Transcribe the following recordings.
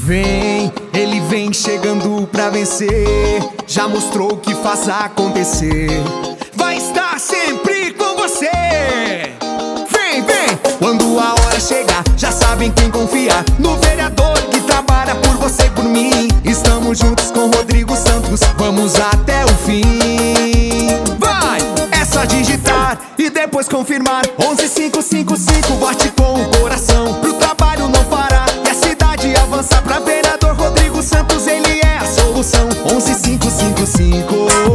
Vem, ele vem chegando pra vencer. Já mostrou que faz acontecer. Vai estar sempre com você. Vem, vem, quando a hora chegar, já sabem quem confia. No vereador que trabalha por você e por mim. Estamos juntos com Rodrigo Santos, vamos até o fim. Vai, é só digitar e depois confirmar. 11555, vote com o coração, pro trabalho não parar e a cidade avançar. Pra vereador Rodrigo Santos, ele é a solução. 11555,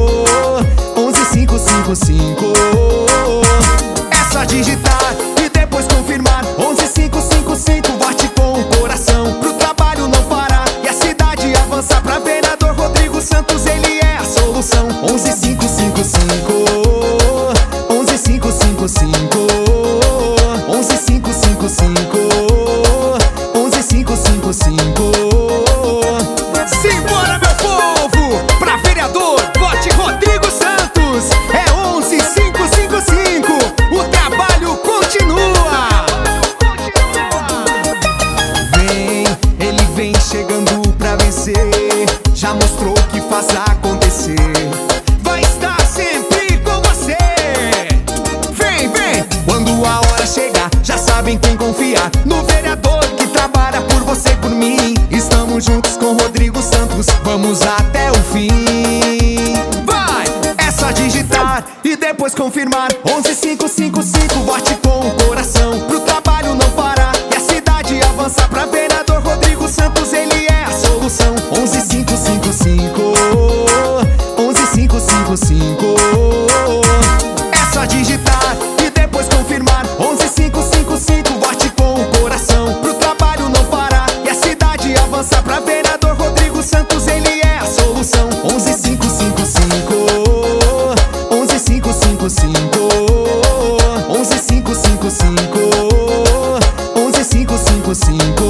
11555. É só digitar e depois confirmar. 11555, vote com o coração, pro trabalho não parar e a cidade avançar. Pra vereador Rodrigo Santos, ele é a solução. 11555, 11555, 11555, 11555. Simbora, meu povo! Pra vereador, vote Rodrigo Santos. É 11555. O trabalho continua. Vem, ele vem chegando pra vencer. Já mostrou que faz acontecer. Vai estar sempre com você. Vem, vem, quando a hora chegar, já sabem quem confia. No vereador que trabalha por você e por mim. Estamos juntos com Rodrigo Santos, vamos até o fim. Vai, é só digitar e depois confirmar. 11555, vote com o coração, pro trabalho não parar e a cidade avançar. Pra vereador Rodrigo Santos, ele é a solução. 11555, 11555. É só digitar e depois confirmar. 11555, vote com o coração, pro trabalho não parar e a cidade avançar. Pra vereador Rodrigo Santos, ele é a solução. 11555, 11555, 11555, 11555.